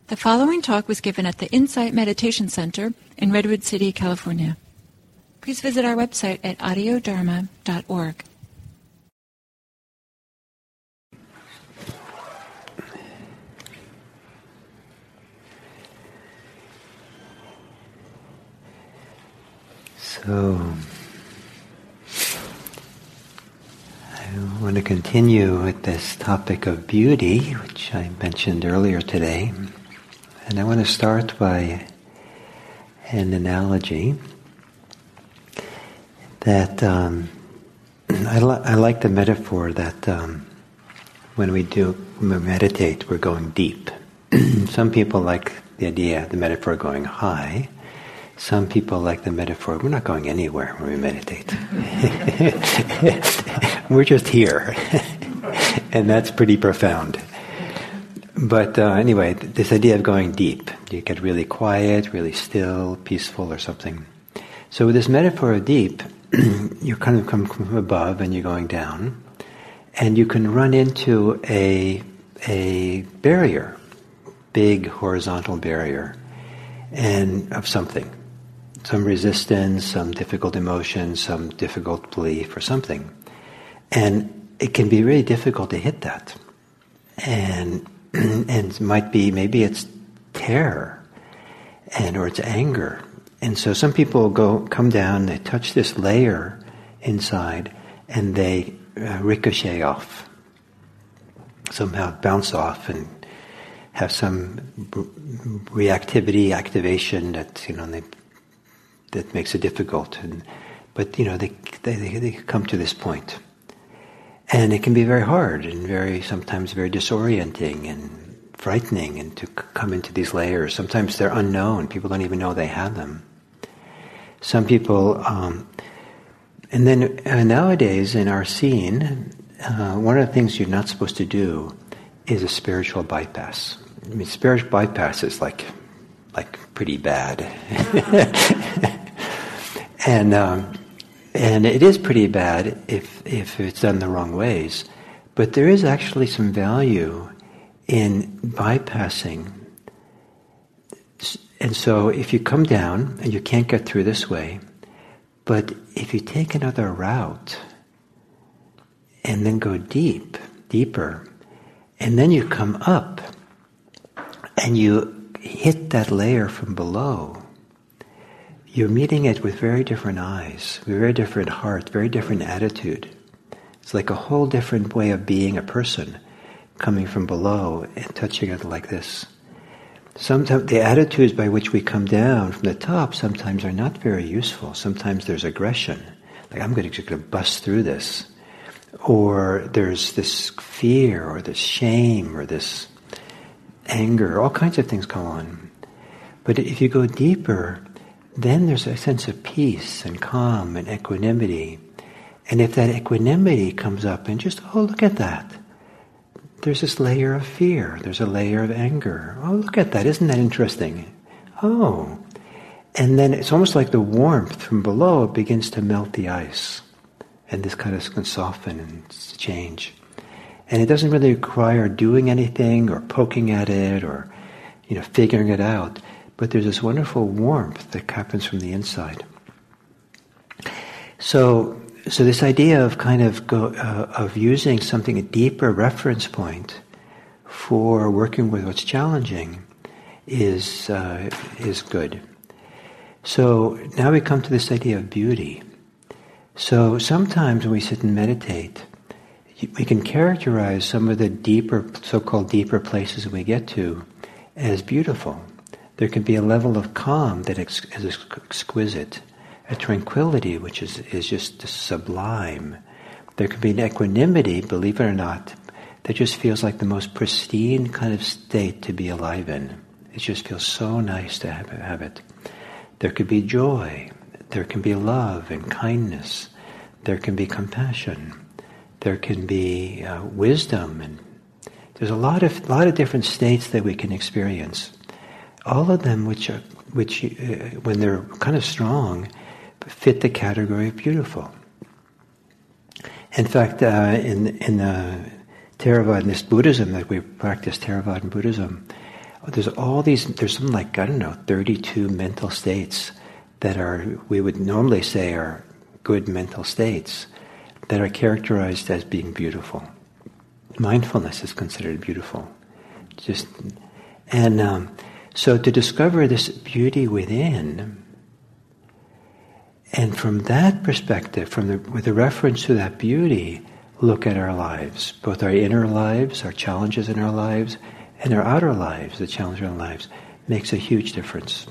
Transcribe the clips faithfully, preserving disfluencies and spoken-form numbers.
The following talk was given at the Insight Meditation Center in Redwood City, California. Please visit our website at audio dharma dot org. So, I want to continue with this topic of beauty, which I mentioned earlier today. And I want to start by an analogy that um, I, li- I like the metaphor that um, when we do when we meditate, we're going deep. Some people like the idea, the metaphor going high. Some people like the metaphor, we're not going anywhere when we meditate. We're just here. And that's pretty profound. But uh, anyway, this idea of going deep. You get really quiet, really still, peaceful or something. So with this metaphor of deep, you kind of come from above and you're going down. And you can run into a, a barrier, big horizontal barrier, and of something. Some resistance, some difficult emotion, some difficult belief or something. And it can be really difficult to hit that. And and it might be, maybe it's terror, and or it's anger. And so some people go come down, they touch this layer inside, and they uh, ricochet off. Somehow bounce off and have some reactivity, activation that, you know, they that makes it difficult. And, but, you know, they, they they come to this point. And it can be very hard and very, sometimes very disorienting and frightening, and to c- come into these layers. Sometimes they're unknown. People don't even know they have them. Some people, um, and then uh, nowadays in our scene, uh, one of the things you're not supposed to do is a spiritual bypass. I mean, spiritual bypass is like, like pretty bad. and, um, And it is pretty bad if if it's done the wrong ways. But there is actually some value in bypassing. And so if you come down and you can't get through this way, but if you take another route and then go deep, deeper, and then you come up and you hit that layer from below, you're meeting it with very different eyes, with very different heart, very different attitude. It's like a whole different way of being a person, coming from below and touching it like this. Sometimes the attitudes by which we come down from the top sometimes are not very useful. Sometimes there's aggression, like I'm going to, going to bust through this. Or there's this fear, or this shame, or this anger, all kinds of things go on. But if you go deeper, then there's a sense of peace and calm and equanimity. And if that equanimity comes up and just, oh, look at that. There's this layer of fear. There's a layer of anger. Oh, look at that. Isn't that interesting? Oh. And then it's almost like the warmth from below begins to melt the ice. And this kind of can soften and change. And it doesn't really require doing anything or poking at it or, you know, figuring it out. But there's this wonderful warmth that happens from the inside. So, so this idea of kind of go, uh, of using something, a deeper reference point for working with what's challenging, is uh, is good. So now we come to this idea of beauty. So sometimes when we sit and meditate, we can characterize some of the deeper, so-called deeper places we get to as beautiful. There can be a level of calm that is exquisite, a tranquility which is, is just sublime. There can be an equanimity, believe it or not, that just feels like the most pristine kind of state to be alive in. It just feels so nice to have, have it. There could be joy. There can be love and kindness. There can be compassion. There can be uh, wisdom. And there's a lot of lot of different states that we can experience. All of them, which are, which uh, when they're kind of strong, fit the category of beautiful. In fact, uh, in in the Theravadanist Buddhism that we practice, Theravadan Buddhism, there's all these, there's something like, I don't know, thirty-two mental states that are, we would normally say are good mental states, that are characterized as being beautiful. Mindfulness is considered beautiful. Just, and um, so to discover this beauty within, and from that perspective, from the, with a reference to that beauty, look at our lives, both our inner lives, our challenges in our lives, and our outer lives, the challenges in our lives, makes a huge difference.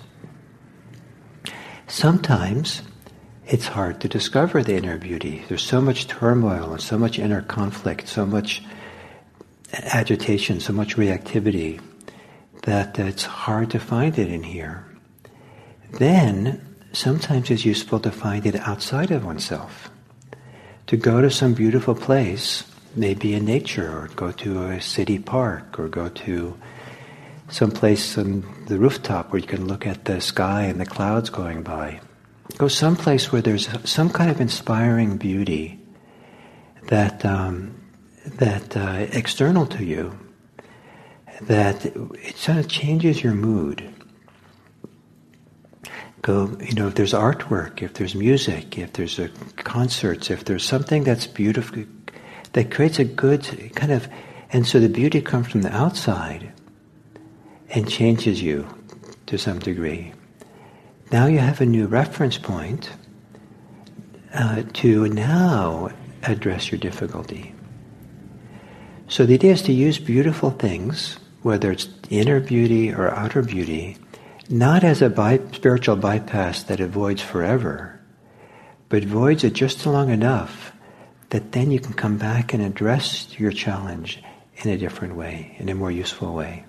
Sometimes it's hard to discover the inner beauty. There's so much turmoil and so much inner conflict, so much agitation, so much reactivity, that it's hard to find it in here. Then, sometimes it's useful to find it outside of oneself. To go to some beautiful place, maybe in nature, or go to a city park, or go to some place on the rooftop where you can look at the sky and the clouds going by. Go someplace where there's some kind of inspiring beauty that um, that uh, external to you, that it sort of changes your mood. Go, you know, if there's artwork, if there's music, if there's a concerts, if there's something that's beautiful, that creates a good kind of, and so the beauty comes from the outside and changes you to some degree. Now you have a new reference point uh, to now address your difficulty. So the idea is to use beautiful things, whether it's inner beauty or outer beauty, not as a by, spiritual bypass that avoids forever, but avoids it just long enough that then you can come back and address your challenge in a different way, in a more useful way.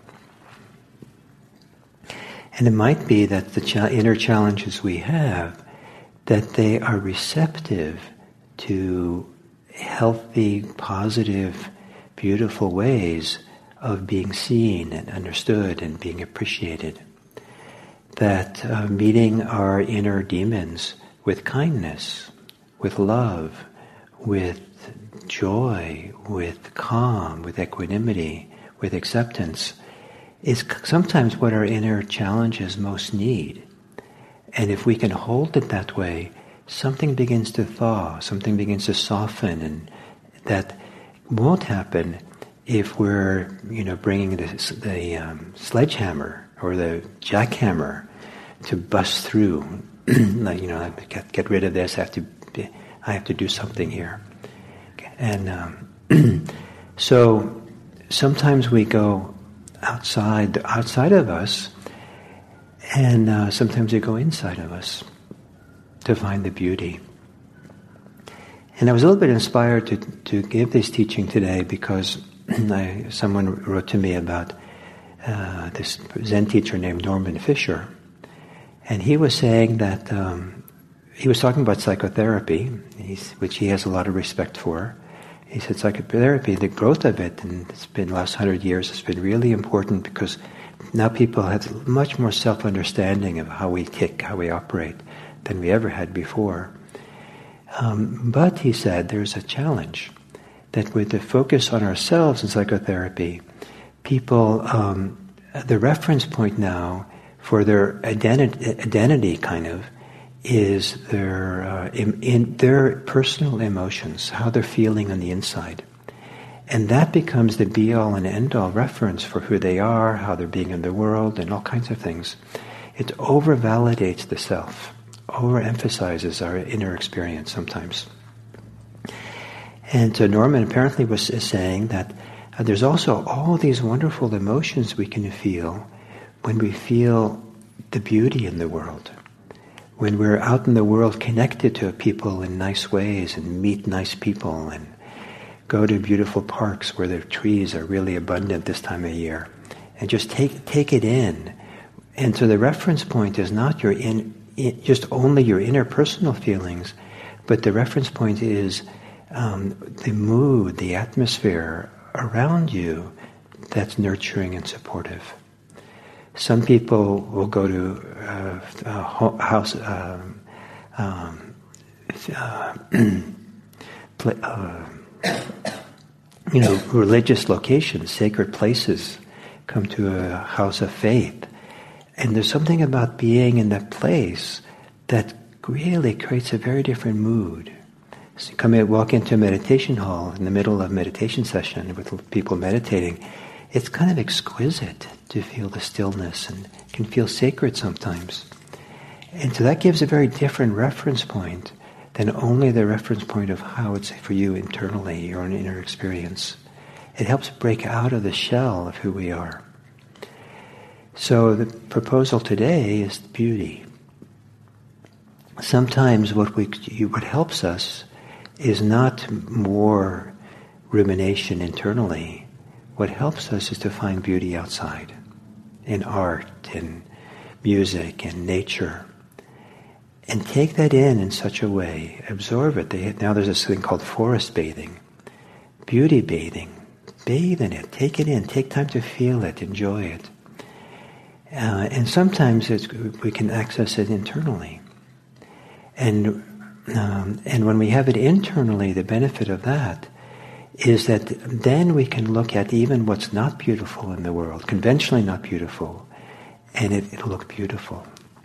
And it might be that the cha- inner challenges we have, that they are receptive to healthy, positive, beautiful ways of being seen and understood and being appreciated. That uh, meeting our inner demons with kindness, with love, with joy, with calm, with equanimity, with acceptance, is sometimes what our inner challenges most need. And if we can hold it that way, something begins to thaw, something begins to soften, and that won't happen if we're, you know, bringing the, the um, sledgehammer or the jackhammer to bust through. Like, you know, get, get rid of this. I have to, I have to do something here. And um, so sometimes we go outside, outside of us, and uh, sometimes we go inside of us to find the beauty. And I was a little bit inspired to, to give this teaching today because I, someone wrote to me about uh, this Zen teacher named Norman Fisher. And he was saying that, um, he was talking about psychotherapy, he's, which he has a lot of respect for. He said psychotherapy, the growth of it, and it's been the last hundred years, has been really important because now people have much more self-understanding of how we tick, how we operate, than we ever had before. Um, but, he said, there's a challenge, that with the focus on ourselves in psychotherapy, people, um, the reference point now for their identity, identity kind of, is their uh, in, in their personal emotions, how they're feeling on the inside. And that becomes the be-all and end-all reference for who they are, how they're being in the world, and all kinds of things. It over-validates the self, overemphasizes our inner experience sometimes. And uh, Norman apparently was saying that uh, there's also all these wonderful emotions we can feel when we feel the beauty in the world. When we're out in the world connected to people in nice ways and meet nice people and go to beautiful parks where the trees are really abundant this time of year and just take take it in. And so the reference point is not your in, in just only your interpersonal feelings, but the reference point is um, the mood, the atmosphere around you that's nurturing and supportive. Some people will go to uh, a house, um, um, uh, play, uh, you know, religious locations, sacred places, come to a house of faith. And there's something about being in that place that really creates a very different mood. So you come in, walk into a meditation hall in the middle of a meditation session with people meditating. It's kind of exquisite to feel the stillness and can feel sacred sometimes. And so that gives a very different reference point than only the reference point of how it's for you internally, your own inner experience. It helps break out of the shell of who we are. So the proposal today is beauty. Sometimes what we what helps us is not more rumination internally. What helps us is to find beauty outside, in art, in music, in nature. And take that in in such a way, absorb it. They, now there's this thing called forest bathing, beauty bathing. Bathe in it, take it in, take time to feel it, enjoy it. Uh, and sometimes it's, we can access it internally. And um, and when we have it internally, the benefit of that is that then we can look at even what's not beautiful in the world, conventionally not beautiful, and it, it'll look beautiful.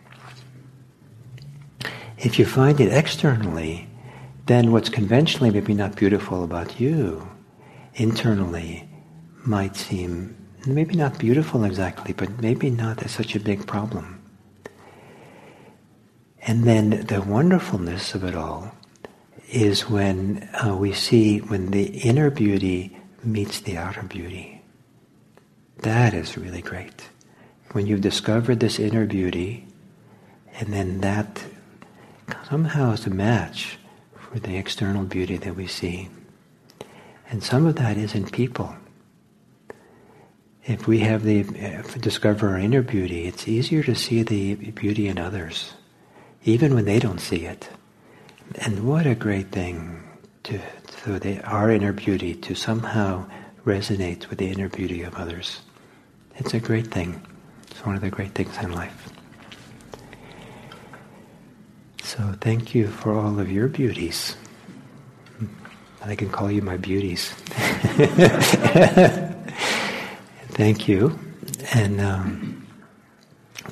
If you find it externally, then what's conventionally maybe not beautiful about you, internally, might seem maybe not beautiful exactly, but maybe not such a big problem. And then the wonderfulness of it all is when uh, we see when the inner beauty meets the outer beauty. That is really great. When you've discovered this inner beauty, and then that somehow is a match for the external beauty that we see. And some of that is in people. If we have the if we discover our inner beauty, it's easier to see the beauty in others, even when they don't see it. And what a great thing to for the, our inner beauty to somehow resonate with the inner beauty of others. It's a great thing. It's one of the great things in life. So thank you for all of your beauties. I can call you my beauties. Thank you. And um,